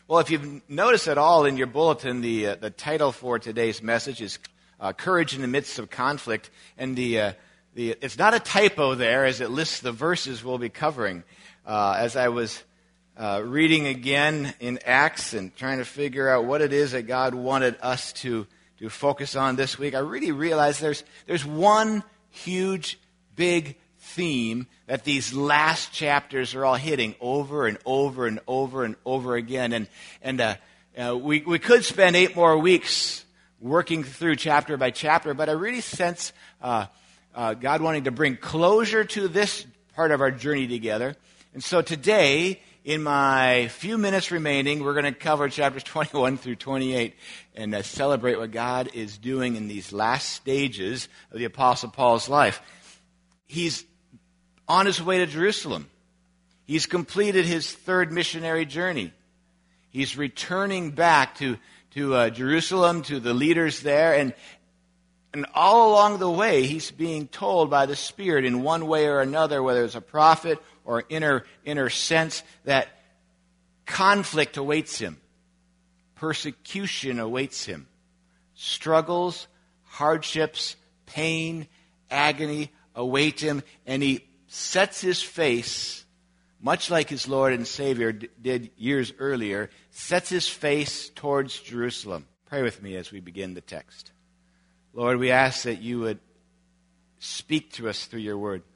Well, if you've noticed at all in your bulletin, the title for today's message is Courage in the Midst of Conflict. And it's not a typo there, as it lists the verses we'll be covering. As I was reading again in Acts and trying to figure out what it is that God wanted us to focus on this week, I really realized there's one huge, big theme that these last chapters are all hitting over and over and over and over again. And we could spend 8 more weeks working through chapter by chapter, but I really sense God wanting to bring closure to this part of our journey together. And so today, in my few minutes remaining, we're going to cover chapters 21 through 28 and celebrate what God is doing in these last stages of the Apostle Paul's life. He's on his way to Jerusalem. He's completed his 3rd missionary journey. He's returning back to Jerusalem, to the leaders there, and all along the way, he's being told by the Spirit in one way or another, whether it's a prophet or inner sense, that conflict awaits him. Persecution awaits him. Struggles, hardships, pain, agony await him, and he sets his face, much like his Lord and Savior did years earlier, sets his face towards Jerusalem. Pray with me as we begin the text. Lord, we ask that you would speak to us through your word.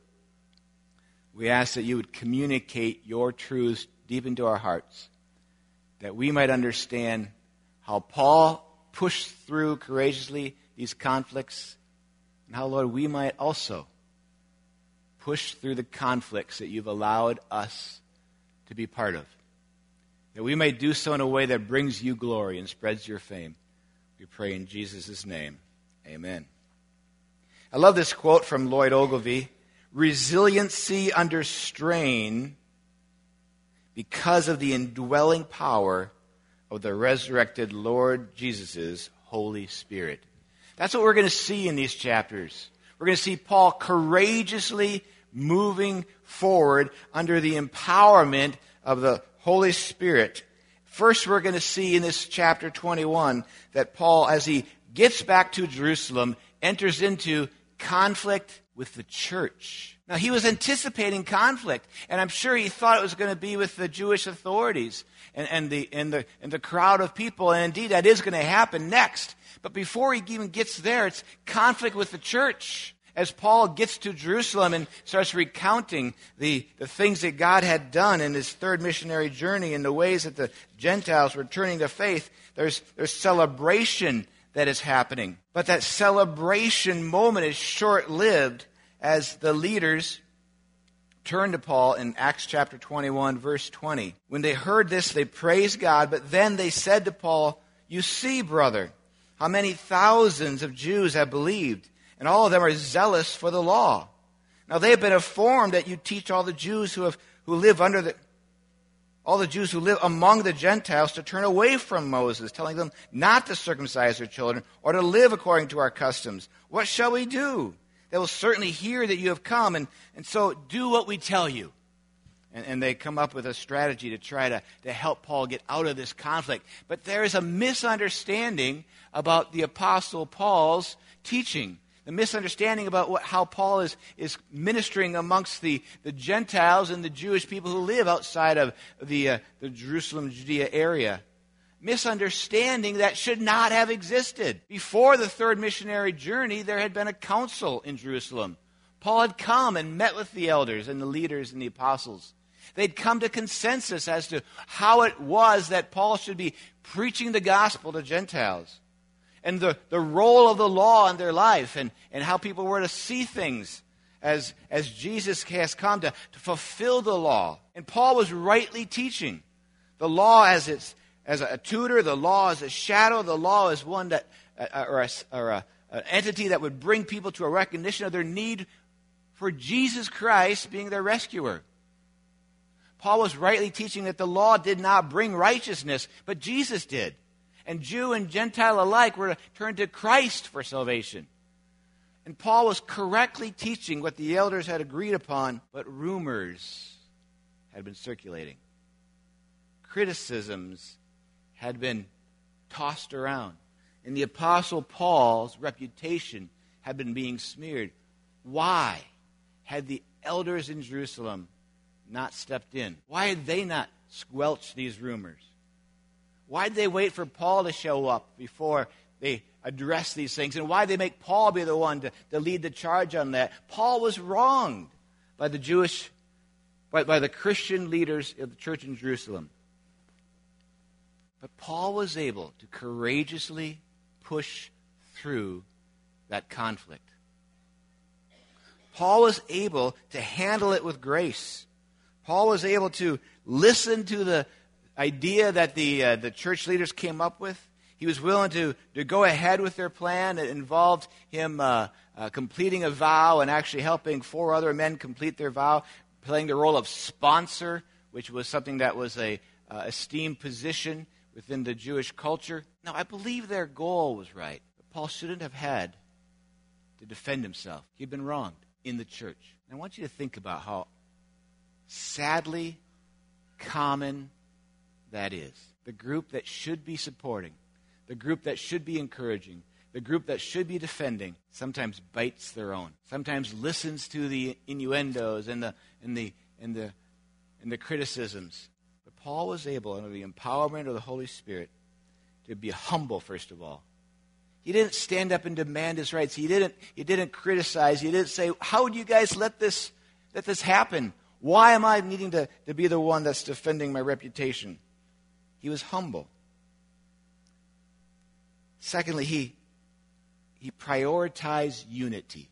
We ask that you would communicate your truths deep into our hearts, that we might understand how Paul pushed through courageously these conflicts, and how, Lord, we might also push through the conflicts that you've allowed us to be part of. That we may do so in a way that brings you glory and spreads your fame. We pray in Jesus' name. Amen. I love this quote from Lloyd Ogilvie. Resiliency under strain because of the indwelling power of the resurrected Lord Jesus' Holy Spirit. That's what we're going to see in these chapters. We're going to see Paul courageously moving forward under the empowerment of the Holy Spirit. First, we're going to see in this chapter 21 that Paul, as he gets back to Jerusalem, enters into conflict with the church. Now, he was anticipating conflict, and I'm sure he thought it was going to be with the Jewish authorities and the crowd of people, and indeed that is going to happen next. But before he even gets there, it's conflict with the church. As Paul gets to Jerusalem and starts recounting the things that God had done in his 3rd missionary journey and the ways that the Gentiles were turning to faith, there's celebration that is happening. But that celebration moment is short-lived as the leaders turn to Paul in Acts chapter 21, verse 20. When they heard this, they praised God, but then they said to Paul, "You see, brother, how many thousands of Jews have believed, and all of them are zealous for the law. Now they have been informed that you teach all the Jews who live among the Gentiles to turn away from Moses, telling them not to circumcise their children or to live according to our customs. What shall we do? They will certainly hear that you have come, and so do what we tell you." And they come up with a strategy to try to help Paul get out of this conflict. But there is a misunderstanding about the Apostle Paul's teaching. The misunderstanding about how Paul is ministering amongst the Gentiles and the Jewish people who live outside of the Jerusalem, Judea area. Misunderstanding that should not have existed. Before the 3rd missionary journey, there had been a council in Jerusalem. Paul had come and met with the elders and the leaders and the apostles. They'd come to consensus as to how it was that Paul should be preaching the gospel to Gentiles. And the role of the law in their life and how people were to see things as Jesus has come to fulfill the law. And Paul was rightly teaching the law as a tutor, the law as a shadow, the law as one that an entity that would bring people to a recognition of their need for Jesus Christ being their rescuer. Paul was rightly teaching that the law did not bring righteousness, but Jesus did. And Jew and Gentile alike were to turn to Christ for salvation. And Paul was correctly teaching what the elders had agreed upon, but rumors had been circulating. Criticisms had been tossed around. And the Apostle Paul's reputation had been being smeared. Why had the elders in Jerusalem not stepped in? Why had they not squelched these rumors? Why did they wait for Paul to show up before they addressed these things? And why did they make Paul be the one to lead the charge on that? Paul was wronged by the Christian leaders of the church in Jerusalem. But Paul was able to courageously push through that conflict. Paul was able to handle it with grace. Paul was able to listen to the idea that the church leaders came up with. He was willing to go ahead with their plan. It involved him completing a vow and actually helping 4 other men complete their vow, playing the role of sponsor, which was something that was a esteemed position within the Jewish culture. Now, I believe their goal was right. But Paul shouldn't have had to defend himself. He'd been wronged in the church. And I want you to think about how sadly common that is. The group that should be supporting, the group that should be encouraging, the group that should be defending, sometimes bites their own. Sometimes listens to the innuendos and the criticisms. But Paul was able, under the empowerment of the Holy Spirit, to be humble, first of all. He didn't stand up and demand his rights. He didn't criticize. He didn't say, how would you guys let this happen? Why am I needing to be the one that's defending my reputation? He was humble. Secondly, he prioritized unity.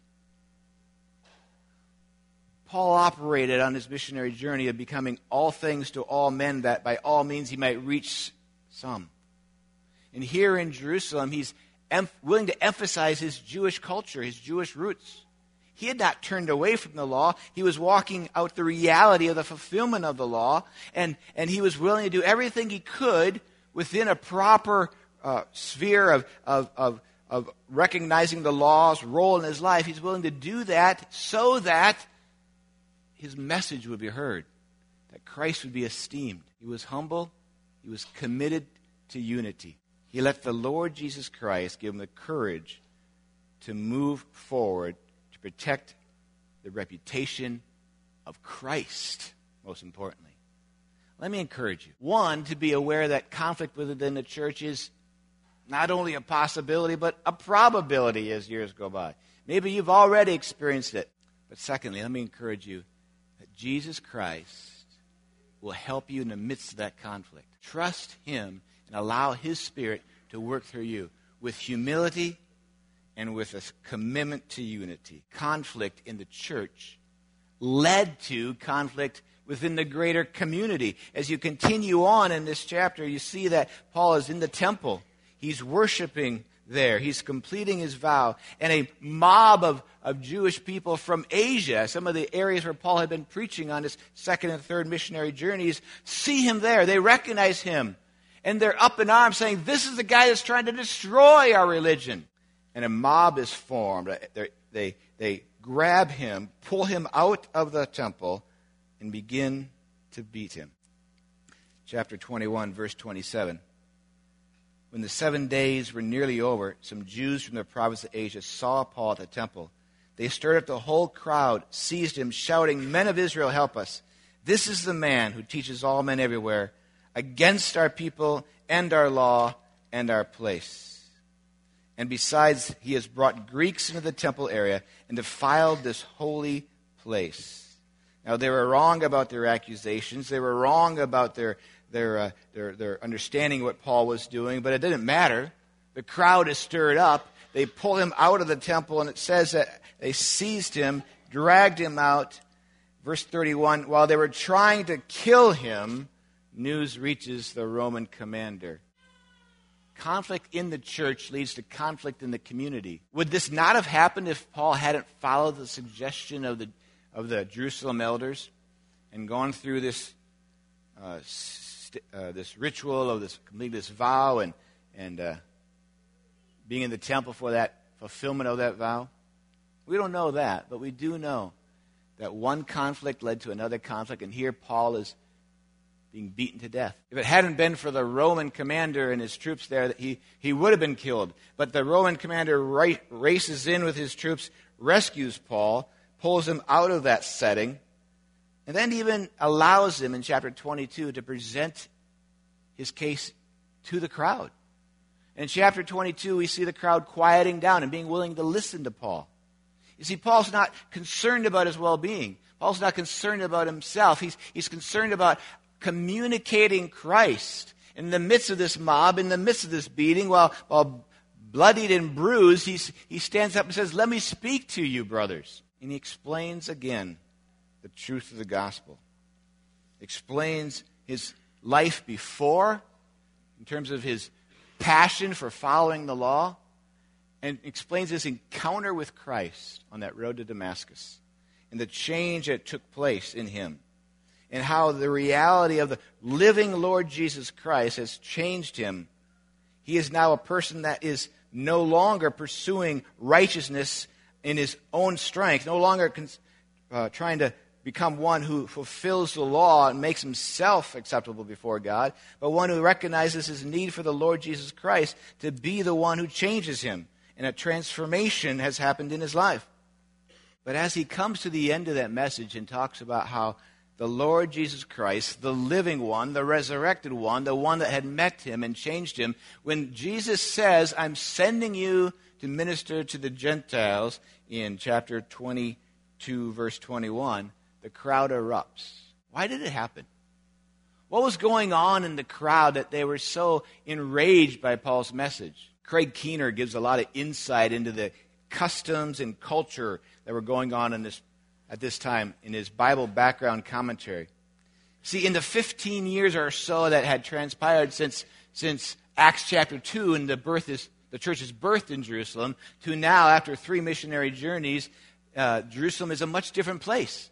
Paul operated on his missionary journey of becoming all things to all men, that by all means he might reach some. And here in Jerusalem, he's willing to emphasize his Jewish culture, his Jewish roots. He had not turned away from the law. He was walking out the reality of the fulfillment of the law, and he was willing to do everything he could within a proper sphere of recognizing the law's role in his life. He's willing to do that so that his message would be heard, that Christ would be esteemed. He was humble. He was committed to unity. He let the Lord Jesus Christ give him the courage to move forward to protect the reputation of Christ, most importantly. Let me encourage you. One, to be aware that conflict within the church is not only a possibility, but a probability as years go by. Maybe you've already experienced it. But secondly, let me encourage you that Jesus Christ will help you in the midst of that conflict. Trust him and allow his Spirit to work through you with humility and with a commitment to unity. Conflict in the church led to conflict within the greater community. As you continue on in this chapter, you see that Paul is in the temple. He's worshiping there. He's completing his vow. And a mob of Jewish people from Asia, some of the areas where Paul had been preaching on his second and third missionary journeys, see him there. They recognize him. And they're up in arms saying, this is the guy that's trying to destroy our religion. And a mob is formed. They grab him, pull him out of the temple, and begin to beat him. Chapter 21, verse 27. When the 7 days were nearly over, some Jews from the province of Asia saw Paul at the temple. They stirred up the whole crowd, seized him, shouting, "Men of Israel, help us. This is the man who teaches all men everywhere against our people and our law and our place. And besides, he has brought Greeks into the temple area and defiled this holy place." Now, they were wrong about their accusations. They were wrong about their understanding what Paul was doing, but it didn't matter. The crowd is stirred up. They pull him out of the temple, and it says that they seized him, dragged him out. Verse 31, while they were trying to kill him, news reaches the Roman commander. Conflict in the church leads to conflict in the community. Would this not have happened if Paul hadn't followed the suggestion of the Jerusalem elders and gone through this ritual of completing this vow and being in the temple for that fulfillment of that vow? We don't know that, but we do know that one conflict led to another conflict, and here Paul is being beaten to death. If it hadn't been for the Roman commander and his troops there, he would have been killed. But the Roman commander races in with his troops, rescues Paul, pulls him out of that setting, and then even allows him in chapter 22 to present his case to the crowd. In chapter 22, we see the crowd quieting down and being willing to listen to Paul. You see, Paul's not concerned about his well-being. Paul's not concerned about himself. He's concerned about communicating Christ in the midst of this mob, in the midst of this beating, while bloodied and bruised, he stands up and says, "Let me speak to you, brothers." And he explains again the truth of the gospel. Explains his life before, in terms of his passion for following the law, and explains his encounter with Christ on that road to Damascus and the change that took place in him, and how the reality of the living Lord Jesus Christ has changed him. He is now a person that is no longer pursuing righteousness in his own strength, no longer trying to become one who fulfills the law and makes himself acceptable before God, but one who recognizes his need for the Lord Jesus Christ to be the one who changes him. And a transformation has happened in his life. But as he comes to the end of that message and talks about how the Lord Jesus Christ, the living one, the resurrected one, the one that had met him and changed him, when Jesus says, "I'm sending you to minister to the Gentiles," in chapter 22, verse 21, the crowd erupts. Why did it happen? What was going on in the crowd that they were so enraged by Paul's message? Craig Keener gives a lot of insight into the customs and culture that were going on at this time in his Bible background commentary. See, in the 15 years or so that had transpired since Acts chapter 2 and the church is birthed in Jerusalem, to now, after 3 missionary journeys, Jerusalem is a much different place.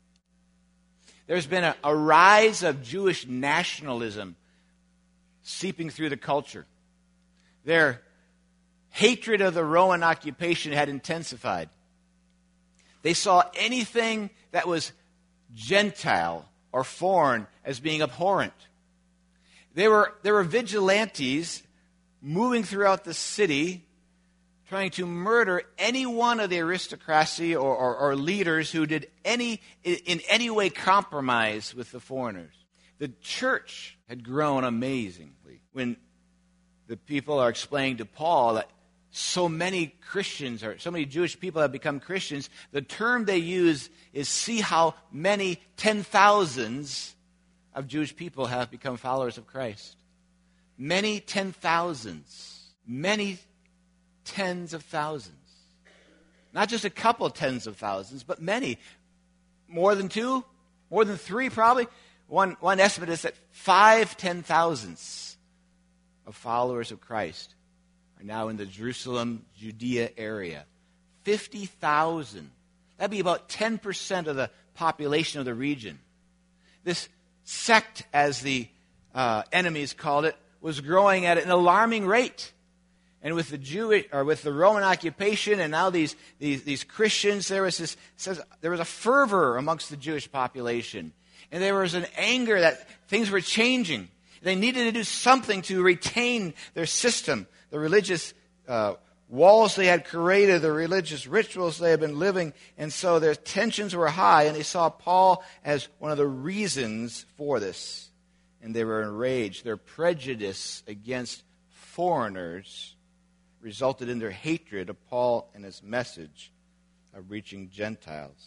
There's been a rise of Jewish nationalism seeping through the culture. Their hatred of the Roman occupation had intensified. They saw anything that was Gentile or foreign as being abhorrent. There were vigilantes moving throughout the city trying to murder any one of the aristocracy or leaders who did in any way compromise with the foreigners. The church had grown amazingly. When the people are explaining to Paul that so many Christians or so many Jewish people have become Christians, the term they use is, "See how many 10,000s of Jewish people have become followers of Christ." Many 10,000s. Many tens of thousands. Not just a couple tens of thousands, but many. More than 2? More than 3 probably? One estimate is that 5 10,000s of followers of Christ are now in the Jerusalem, Judea area. 50,000. That'd be about 10% of the population of the region. This sect, as the enemies called it, was growing at an alarming rate. And with the Roman occupation and now these Christians, there was a fervor amongst the Jewish population. And there was an anger that things were changing. They needed to do something to retain their system, the religious walls they had created, the religious rituals they had been living. And so their tensions were high, and they saw Paul as one of the reasons for this. And they were enraged. Their prejudice against foreigners resulted in their hatred of Paul and his message of reaching Gentiles.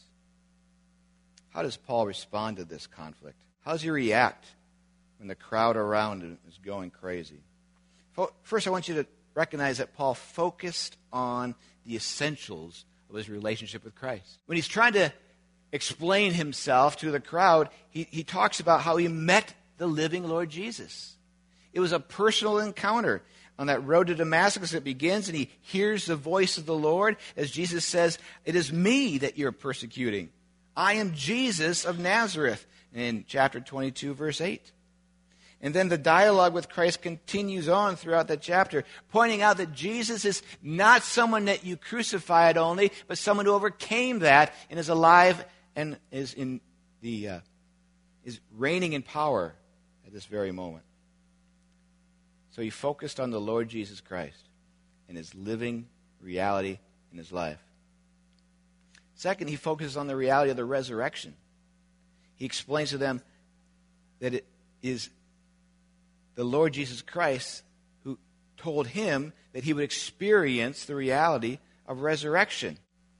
How does Paul respond to this conflict? How does he react when the crowd around him is going crazy? First, I want you to recognize that Paul focused on the essentials of his relationship with Christ. When he's trying to explain himself to the crowd, he talks about how he met the living Lord Jesus. It was a personal encounter. On that road to Damascus, it begins, and he hears the voice of the Lord as Jesus says, "It is me that you're persecuting. I am Jesus of Nazareth," in chapter 22, verse 8. And then the dialogue with Christ continues on throughout that chapter, pointing out that Jesus is not someone that you crucified only, but someone who overcame that and is alive and is reigning in power at this very moment. So he focused on the Lord Jesus Christ and his living reality in his life. Second, he focuses on the reality of the resurrection. He explains to them that it is the Lord Jesus Christ who told him that he would experience the reality of resurrection.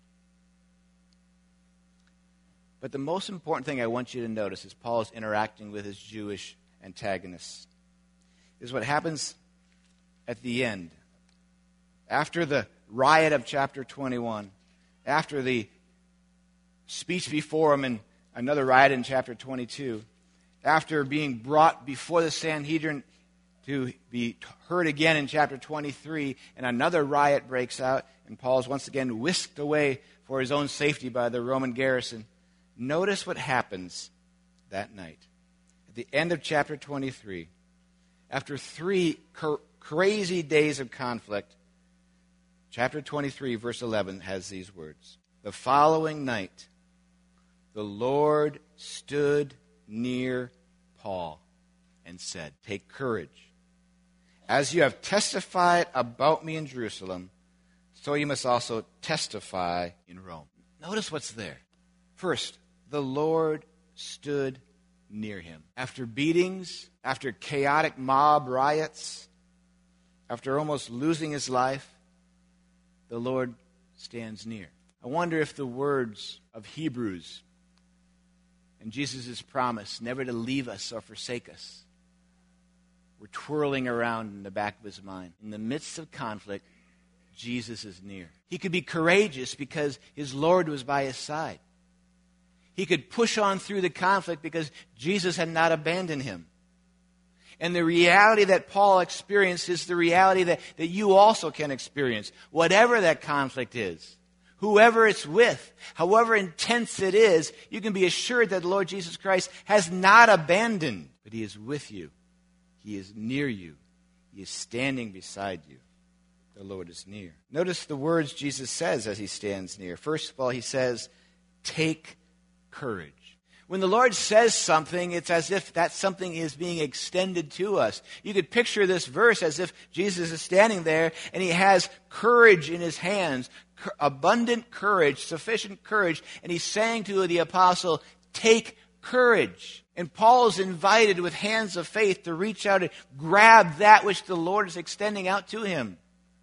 But the most important thing I want you to notice as Paul is interacting with his Jewish antagonists is what happens at the end. After the riot of chapter 21, after the speech before him and another riot in chapter 22, after being brought before the Sanhedrin to be heard again in chapter 23, and another riot breaks out, and Paul is once again whisked away for his own safety by the Roman garrison. Notice what happens that night. At the end of chapter 23, after 3 crazy days of conflict, chapter 23, verse 11 has these words. The following night, the Lord stood near Paul and said, "Take courage. As you have testified about me in Jerusalem, so you must also testify in Rome." Notice what's there. First, the Lord stood near him. After beatings, after chaotic mob riots, after almost losing his life, the Lord stands near. I wonder if the words of Hebrews and Jesus' promise never to leave us or forsake us were twirling around in the back of his mind. In the midst of conflict, Jesus is near. He could be courageous because his Lord was by his side. He could push on through the conflict because Jesus had not abandoned him. And the reality that Paul experienced is the reality that you also can experience. Whatever that conflict is, whoever it's with, however intense it is, you can be assured that the Lord Jesus Christ has not abandoned, but he is with you. He is near you. He is standing beside you. The Lord is near. Notice the words Jesus says as he stands near. First of all, he says, "Take courage." When the Lord says something, it's as if that something is being extended to us. You could picture this verse as if Jesus is standing there and he has courage in his hands, abundant courage, sufficient courage, and he's saying to the apostle, "Take courage." And Paul is invited with hands of faith to reach out and grab that which the Lord is extending out to him.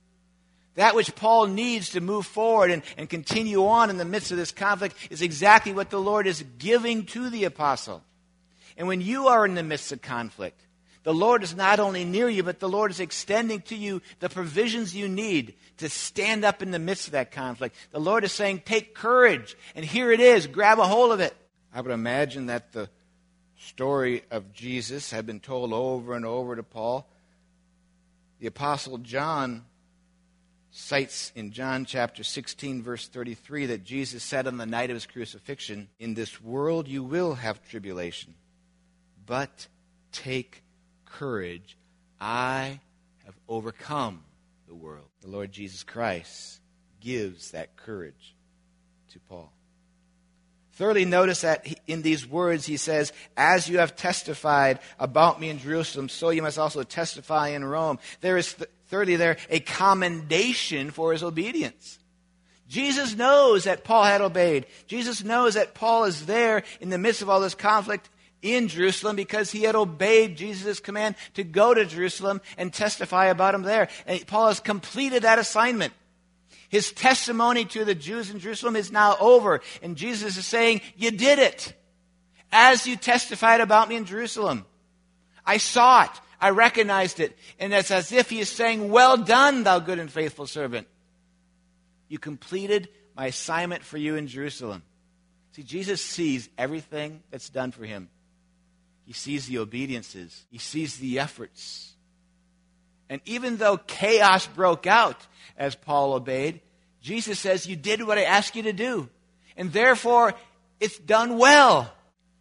That which Paul needs to move forward and continue on in the midst of this conflict is exactly what the Lord is giving to the apostle. And when you are in the midst of conflict, the Lord is not only near you, but the Lord is extending to you the provisions you need to stand up in the midst of that conflict. The Lord is saying, "Take courage," and here it is. Grab a hold of it. I would imagine that the story of Jesus had been told over and over to Paul. The apostle John cites in John chapter 16, verse 33, that Jesus said on the night of his crucifixion, "In this world you will have tribulation, but take courage. I have overcome the world." The Lord Jesus Christ gives that courage to Paul. Thirdly, notice that in these words he says, "As you have testified about me in Jerusalem, so you must also testify in Rome." There is, thirdly, there a commendation for his obedience. Jesus knows that Paul had obeyed. Jesus knows that Paul is there in the midst of all this conflict in Jerusalem because he had obeyed Jesus' command to go to Jerusalem and testify about him there. And Paul has completed that assignment. His testimony to the Jews in Jerusalem is now over. And Jesus is saying, "You did it. As you testified about me in Jerusalem. I saw it. I recognized it." And it's as if he is saying, "Well done, thou good and faithful servant. You completed my assignment for you in Jerusalem." See, Jesus sees everything that's done for him. He sees the obediences. He sees the efforts. And even though chaos broke out as Paul obeyed, Jesus says, "You did what I asked you to do. And therefore, it's done well."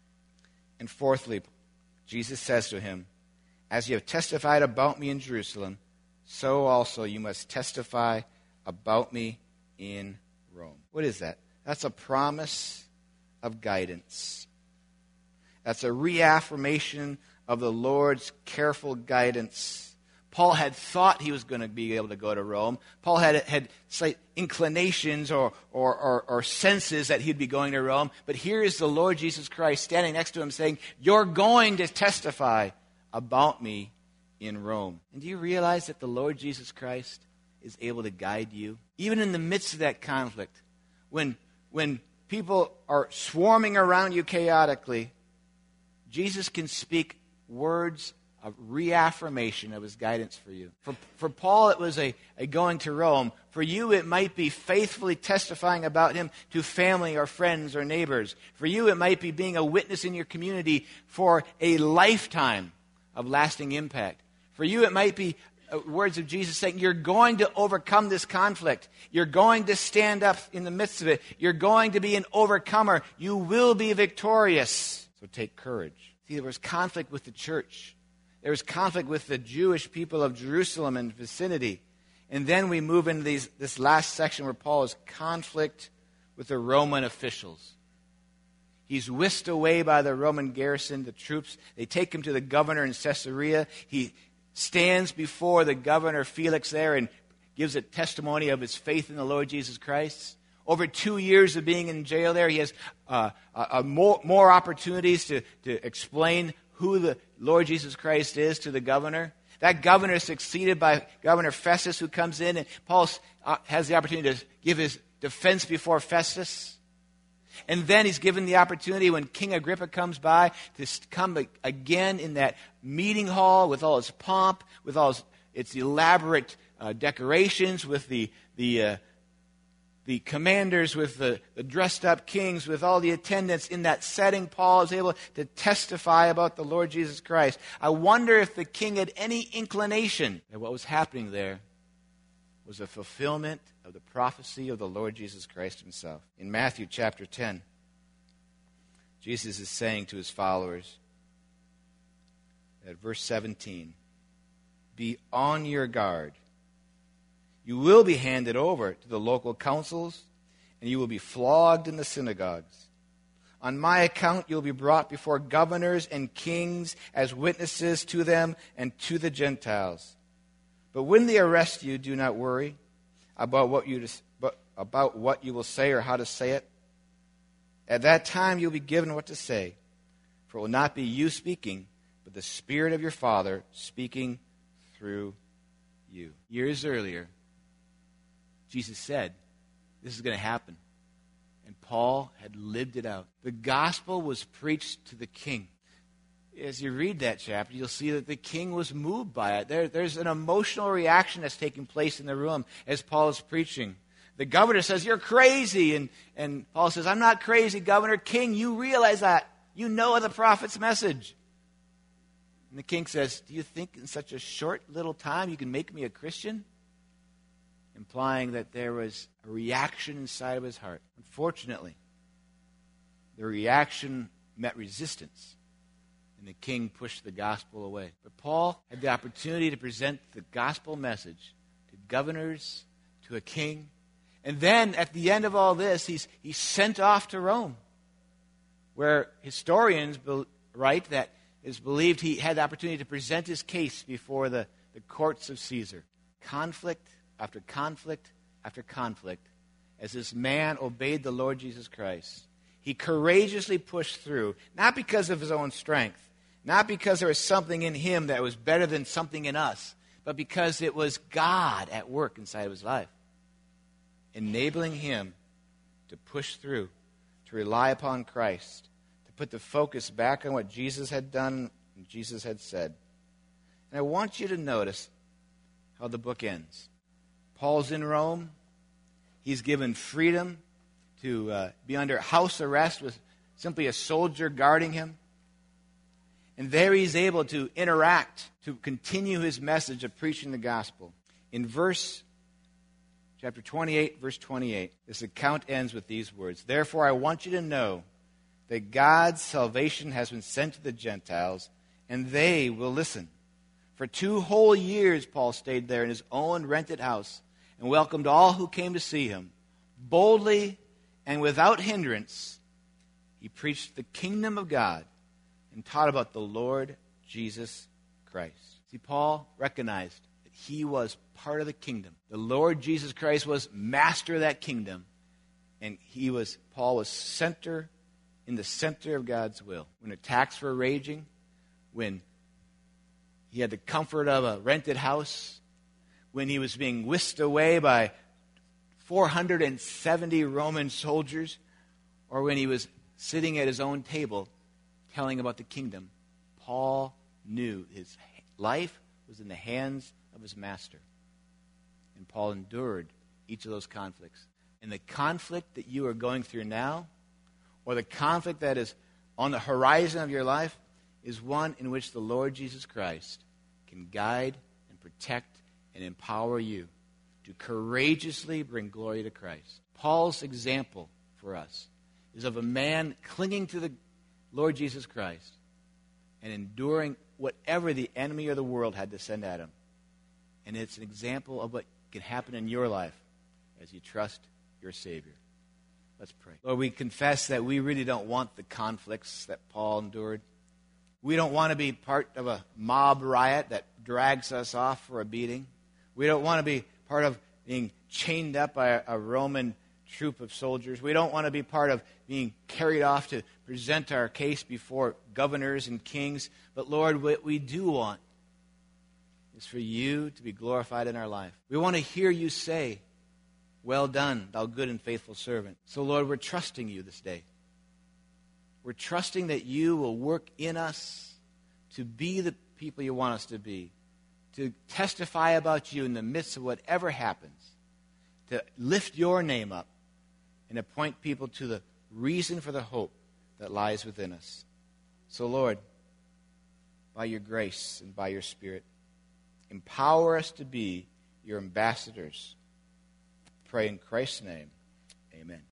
And fourthly, Jesus says to him, "As you have testified about me in Jerusalem, so also you must testify about me in Rome." What is that? That's a promise of guidance. That's a reaffirmation of the Lord's careful guidance. Paul had thought he was going to be able to go to Rome. Paul had slight inclinations or senses that he'd be going to Rome. But here is the Lord Jesus Christ standing next to him saying, "You're going to testify about me in Rome." And do you realize that the Lord Jesus Christ is able to guide you? Even in the midst of that conflict, when people are swarming around you chaotically, Jesus can speak words of reaffirmation of his guidance for you. For Paul, it was a going to Rome. For you, it might be faithfully testifying about him to family or friends or neighbors. For you, it might be being a witness in your community for a lifetime of lasting impact. For you, it might be words of Jesus saying, you're going to overcome this conflict. You're going to stand up in the midst of it. You're going to be an overcomer. You will be victorious. So take courage. See, there was conflict with the church. There was conflict with the Jewish people of Jerusalem and vicinity. And then we move into this last section where Paul is conflict with the Roman officials. He's whisked away by the Roman garrison, the troops. They take him to the governor in Caesarea. He stands before the governor Felix there and gives a testimony of his faith in the Lord Jesus Christ. Over 2 years of being in jail there, he has more opportunities to explain who the Lord Jesus Christ is to the governor. That governor is succeeded by Governor Festus, who comes in, and Paul has the opportunity to give his defense before Festus. And then he's given the opportunity when King Agrippa comes by to come again in that meeting hall with all its pomp, with all its elaborate decorations, with the commanders, with the dressed-up kings, with all the attendants. In that setting, Paul is able to testify about the Lord Jesus Christ. I wonder if the king had any inclination that what was happening there was a fulfillment of the prophecy of the Lord Jesus Christ himself. In Matthew chapter 10, Jesus is saying to his followers, at verse 17, "Be on your guard. You will be handed over to the local councils, and you will be flogged in the synagogues. On my account, you will be brought before governors and kings as witnesses to them and to the Gentiles. But when they arrest you, do not worry about what you will say or how to say it. At that time, you'll be given what to say, for it will not be you speaking, but the Spirit of your Father speaking through you." Years earlier, Jesus said, this is going to happen. And Paul had lived it out. The gospel was preached to the king. As you read that chapter, you'll see that the king was moved by it. There's an emotional reaction that's taking place in the room as Paul is preaching. The governor says, "You're crazy." And Paul says, "I'm not crazy, governor. King, you realize that. You know the prophet's message." And the king says, "Do you think in such a short little time you can make me a Christian?" Implying that there was a reaction inside of his heart. Unfortunately, the reaction met resistance, and the king pushed the gospel away. But Paul had the opportunity to present the gospel message to governors, to a king, and then at the end of all this, he's sent off to Rome, where historians write that it's believed he had the opportunity to present his case before the courts of Caesar. Conflict after conflict after conflict, as this man obeyed the Lord Jesus Christ. He courageously pushed through, not because of his own strength, not because there was something in him that was better than something in us, but because it was God at work inside of his life, enabling him to push through, to rely upon Christ, to put the focus back on what Jesus had done and Jesus had said. And I want you to notice how the book ends. Paul's in Rome. He's given freedom to be under house arrest with simply a soldier guarding him. And there he's able to interact, to continue his message of preaching the gospel. In chapter 28, verse 28, this account ends with these words: "Therefore I want you to know that God's salvation has been sent to the Gentiles, and they will listen." For 2 whole years, Paul stayed there in his own rented house and welcomed all who came to see him. Boldly and without hindrance, he preached the kingdom of God and taught about the Lord Jesus Christ. See, Paul recognized that he was part of the kingdom. The Lord Jesus Christ was master of that kingdom, and Paul was in the center of God's will. When attacks were raging, when he had the comfort of a rented house, when he was being whisked away by 470 Roman soldiers, or when he was sitting at his own table telling about the kingdom, Paul knew his life was in the hands of his master. And Paul endured each of those conflicts. And the conflict that you are going through now, or the conflict that is on the horizon of your life, is one in which the Lord Jesus Christ can guide and protect and empower you to courageously bring glory to Christ. Paul's example for us is of a man clinging to the Lord Jesus Christ and enduring whatever the enemy or the world had to send at him. And it's an example of what can happen in your life as you trust your Savior. Let's pray. Lord, we confess that we really don't want the conflicts that Paul endured. We don't want to be part of a mob riot that drags us off for a beating. We don't want to be part of being chained up by a Roman troop of soldiers. We don't want to be part of being carried off to present our case before governors and kings. But Lord, what we do want is for you to be glorified in our life. We want to hear you say, "Well done, thou good and faithful servant." So Lord, we're trusting you this day. We're trusting that you will work in us to be the people you want us to be, to testify about you in the midst of whatever happens, to lift your name up and to point people to the reason for the hope that lies within us. So Lord, by your grace and by your Spirit, empower us to be your ambassadors. Pray in Christ's name. Amen.